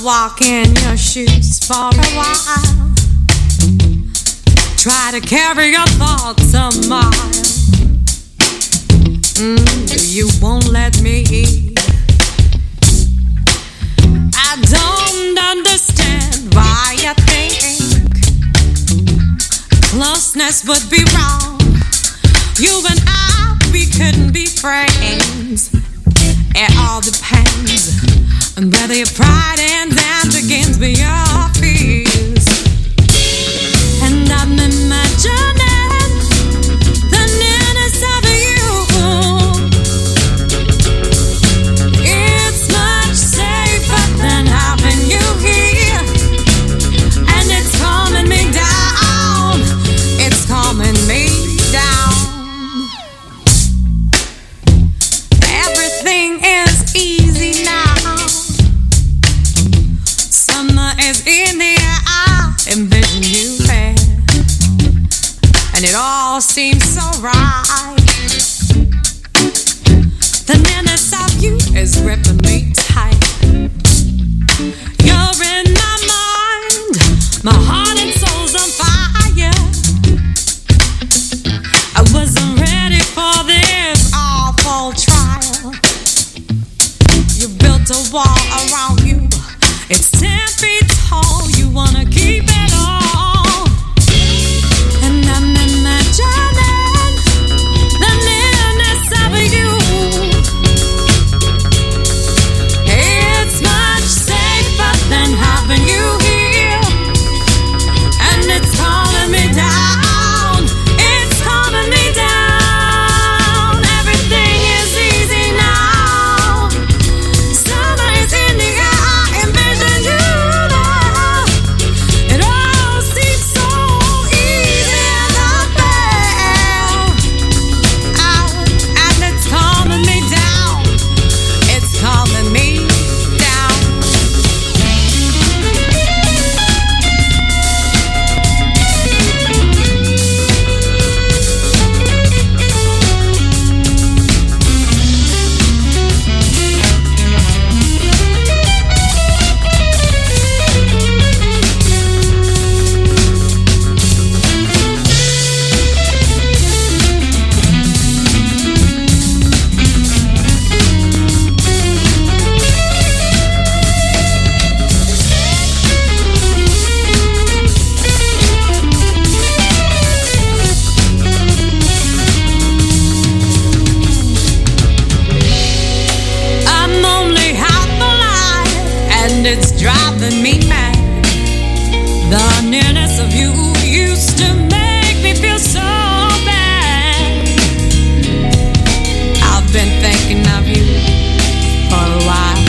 walk in your shoes for a while. Try to carry your thoughts a mile. You won't let me eat. I don't understand why you think closeness would be wrong. You and I, we couldn't be friends. It all depends on whether your pride ends and begins with your fears. And I'm imagining the nearness of you. It's much safer than having you here. And it's calming me down. It's calming me down. Everything is easy now. Summer is in the air. I envision you there, and it all seems so right. The nearness of you is gripping me tight. You're in my mind. My heart and soul's on fire. I wasn't ready for this awful trial. You built a wall around you. It's 10 feet tall. You wanna keep it all. And I'm imagining the nearness of you. It's much safer than having you here. And it's calming me down. It's calming me down. Everything is easy now. Summer is in the air. I envision you now. It all seems so easy and unfair. And it's calming me down. It's calming me down. I'm only half alive, and it's driving me mad. The nearness of you used to make me feel so bad. I've been thinking of you for a while.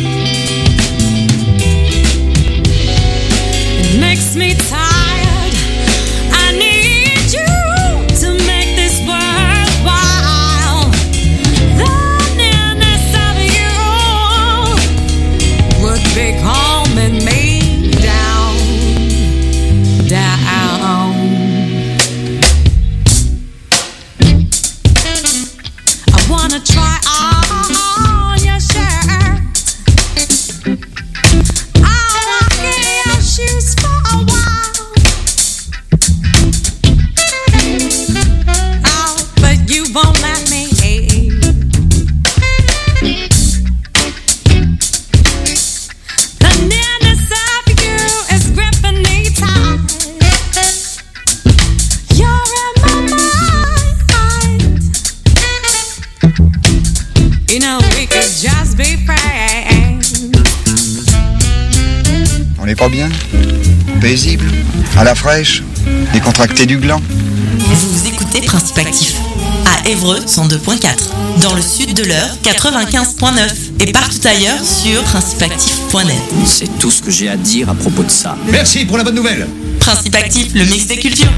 It makes me tired. I need you to make this worthwhile. The nearness of you would be calming me down, down. I wanna try on your shirt. I'll walk in your shoes for a while. Oh, but you won't let me. The nearness of you is gripping me tight. You're in my mind. You know we could just be friends. On n'est pas bien? Paisible? À la fraîche? Décontracté du gland? Vous écoutez Principe Actif à Évreux 102.4, dans le sud de l'Eure 95.9 et partout ailleurs sur principeactif.net. C'est tout ce que j'ai à dire à propos de ça. Merci pour la bonne nouvelle. Principe Actif, le mix des cultures.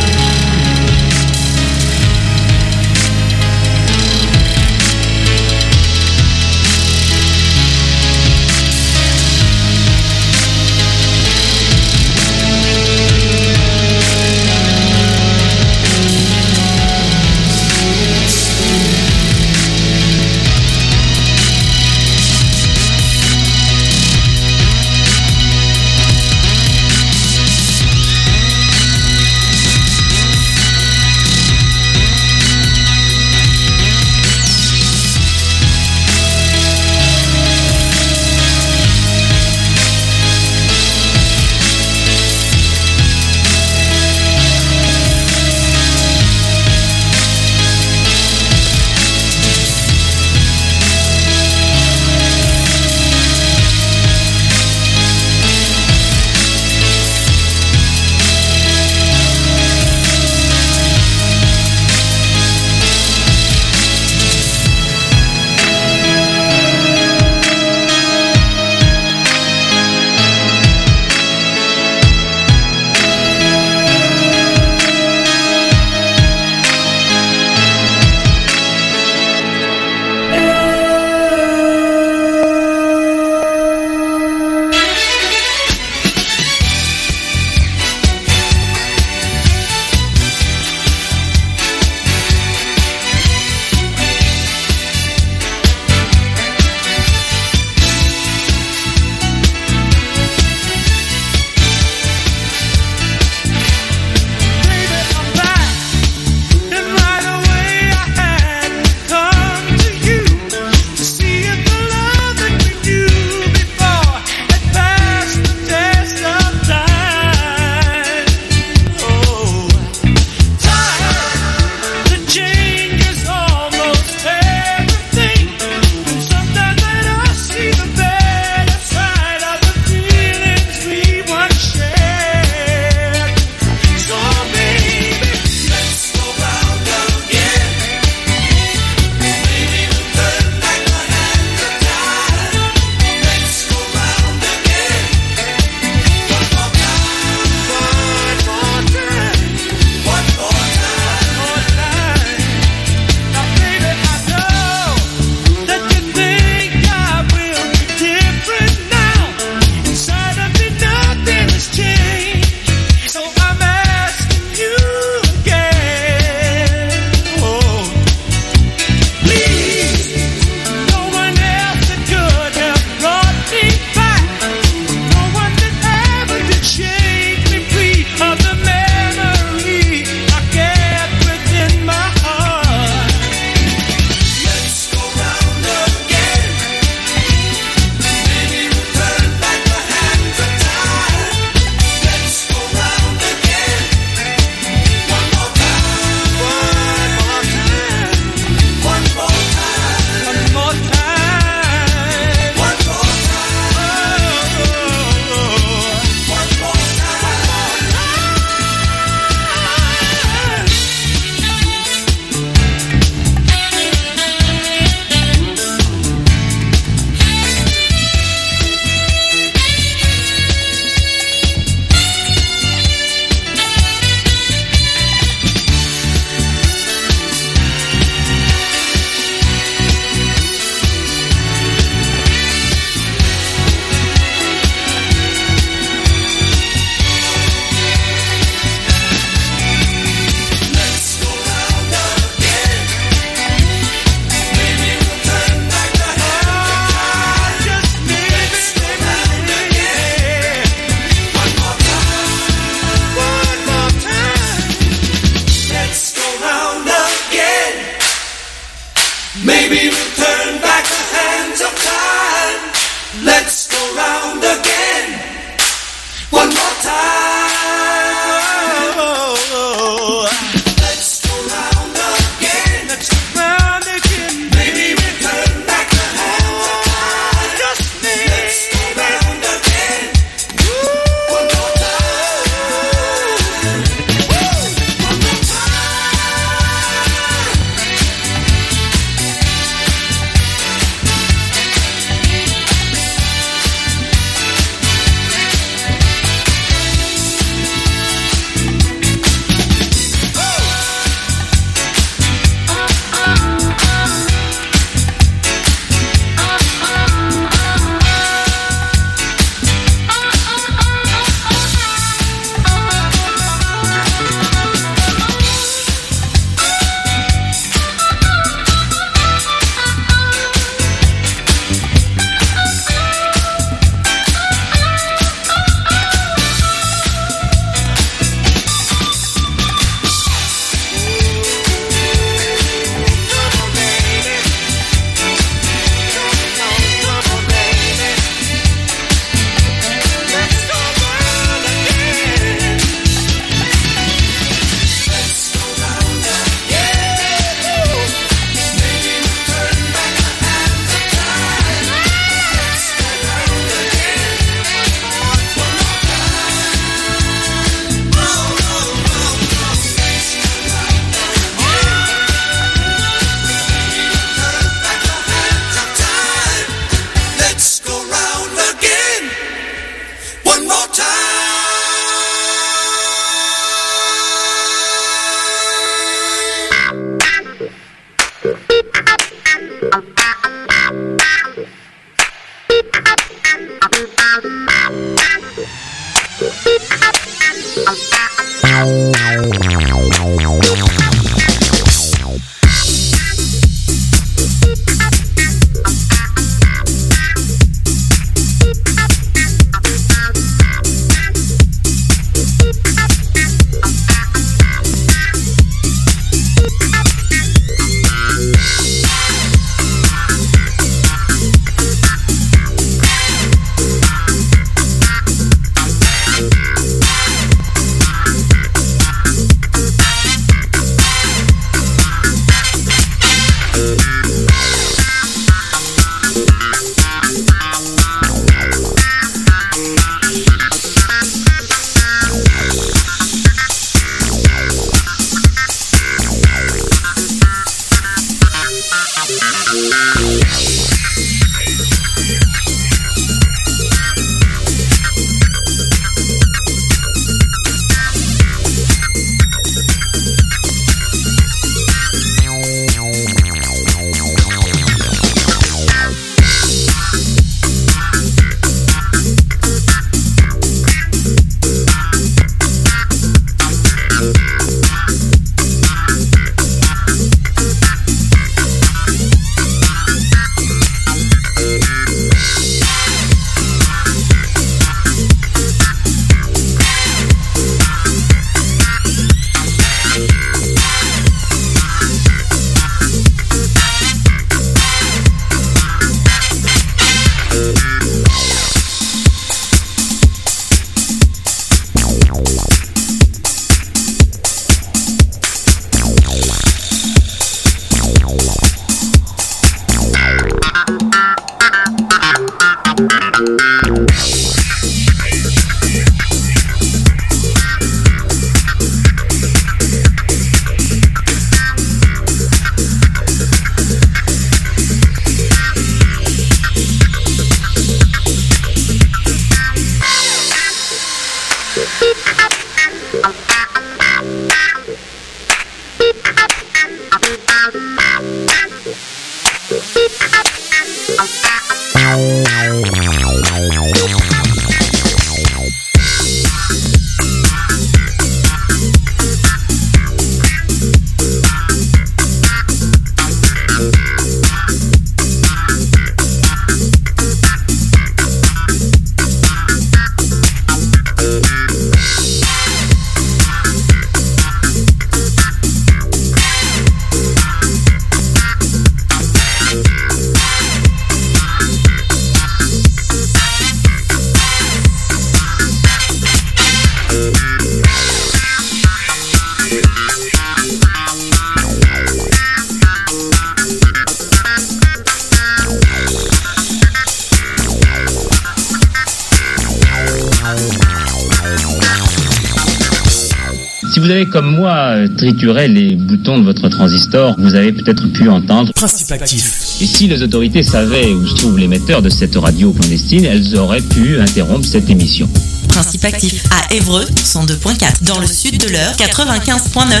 Si vous avez comme moi trituré les boutons de votre transistor, vous avez peut-être pu entendre Principe actif. Et si les autorités savaient où se trouve l'émetteur de cette radio clandestine, elles auraient pu interrompre cette émission. Principe actif à Évreux 102.4 dans le sud de l'Eure 95.9.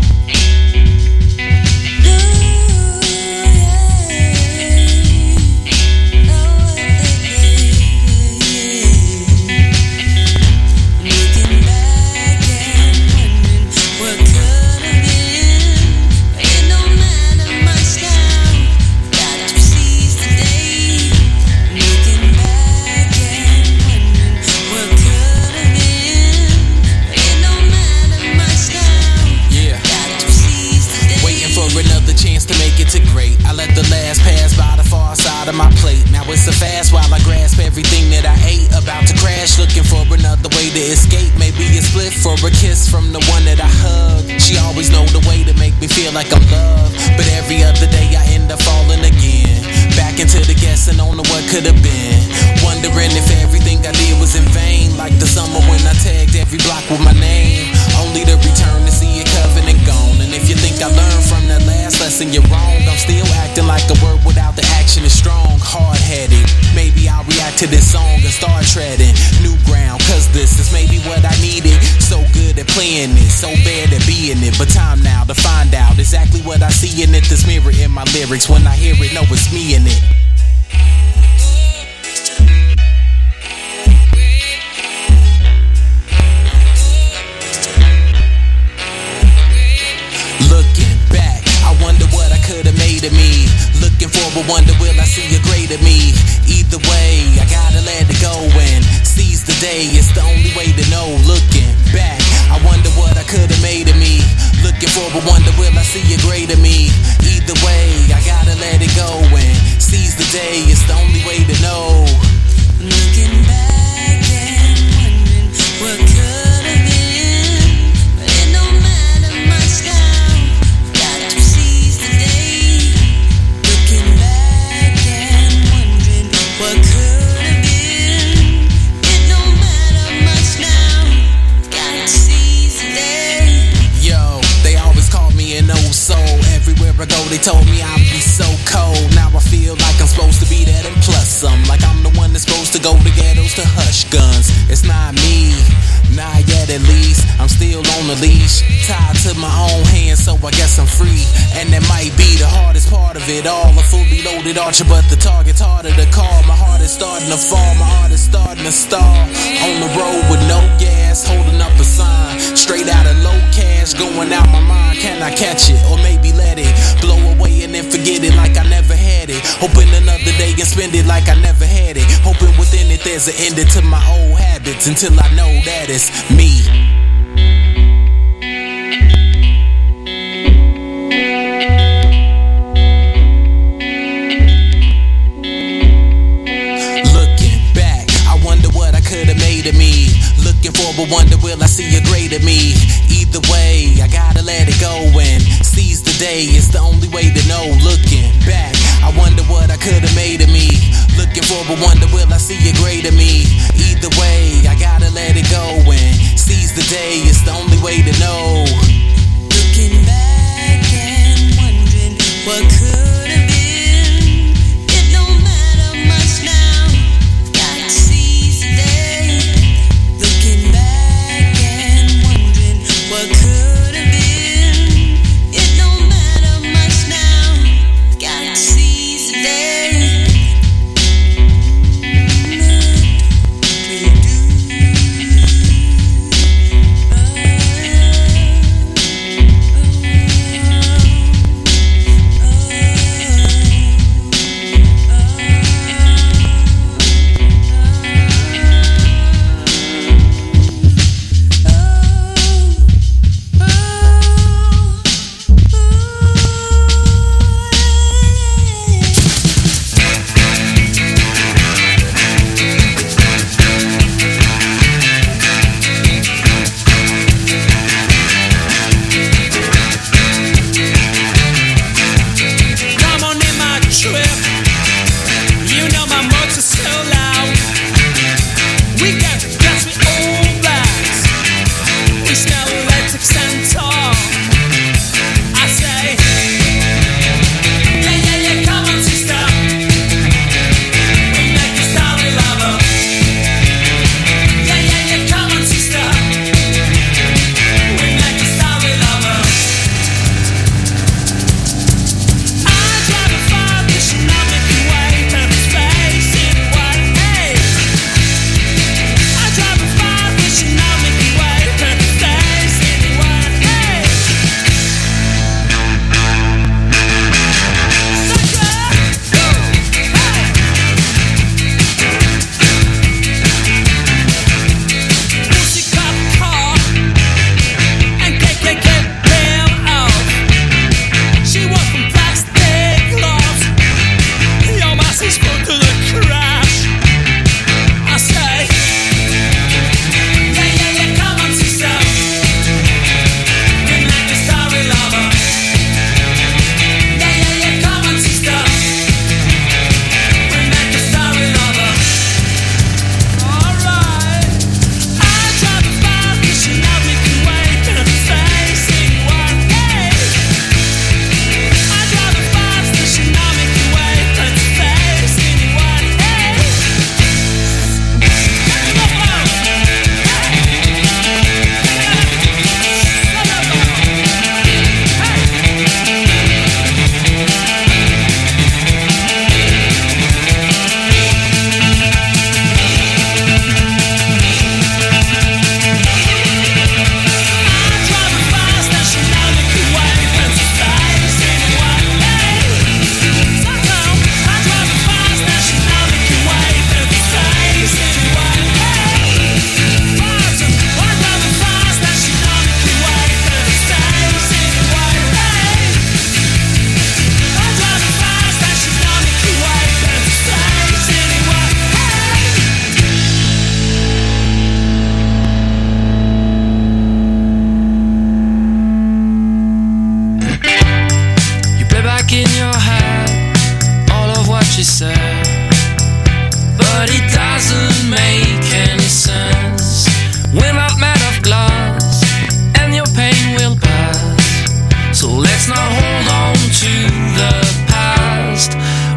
My plate. Now it's a fast while I grasp everything that I ate. About to crash, looking for another way to escape. Maybe a split for a kiss from the one that I hugged. She always know the way to make me feel like I'm loved. But every other day I end up falling again. Back into the guessing on the what could have been. Wondering if everything I did was in vain. Like the summer when I tagged every block with my name. Only to return to see it covered and gone. And if you think I learned from that last lesson, you're wrong. I'm still acting like a word without the action is strong. Hard-headed, maybe I'll react to this song and start treading new ground, cause this is maybe what I needed. So good at playing it, so bad at being it. But time now to find out exactly what I see in it. This mirror in my lyrics, when I hear it, know it's me in it. Looking back, I wonder what I could've made of me. Looking forward, wonder will I see a greater me. Either way, I gotta let it go and seize the day. It's the only way to know. Looking back, I wonder what I could've made of me. Looking forward, wonder will I see a greater me. Either way, I gotta let it go and seize the day. It's the only way to know. Looking back and wondering what could've been, but it don't matter much now. Got to seize the day. Looking back and wondering what could have been. It don't matter much now. Got to seize the day. Yo, they always called me an old soul. Everywhere I go, they told me I'd be so cold. Now I feel like I'm supposed to be that and plus some. Like I'm the one that's supposed to go to ghettos to hush guns. It's not me, not yet at least. I'm still on the leash, tied to my own hands, so I guess I'm free. And that might be the hardest part of it all. A fully loaded archer, but the target's harder to call. My heart is starting to fall, my heart is starting to stall. On the road with no gas, holding up a sign. Straight out of low cash, going out my mind. Can I catch it, or maybe let it blow away and then forget it like I never had it? Hoping another day and spend it like I never had it. Hoping within it there's an ending to my old habits, until I know that it's me. Looking back, I wonder what I could have made of me. Looking forward, wonder will I see a greater me. Either way, I gotta let it go and seize the day. It's the only way to know. Looking back, I wonder what I could have made of me. Looking forward, wonder will I see a greater me. Either way, I gotta let it go and seize the day. It's the only way to know. Looking back and wondering what could have been. It don't matter much now. Got to seize the day. Looking back and wondering what could have been. It don't matter much now. Got to seize the day.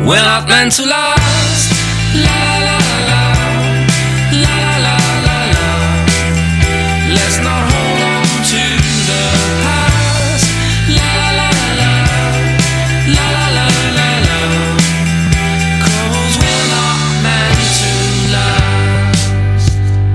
we're not meant to last. La la la, la la la la. Let's not hold on to the past. La la la, la la la la. 'Cause we're not meant to last.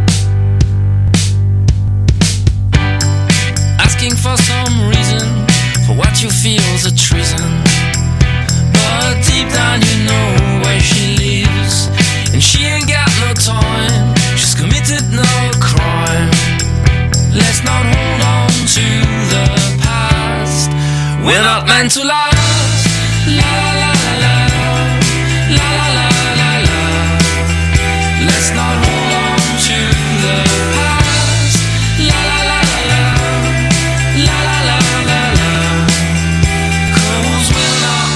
Asking for some reason for what you feel's a treason. But deep down you know where she lives, and she ain't got no time, she's committed no crime. Let's not hold on to the past, we're not meant to last.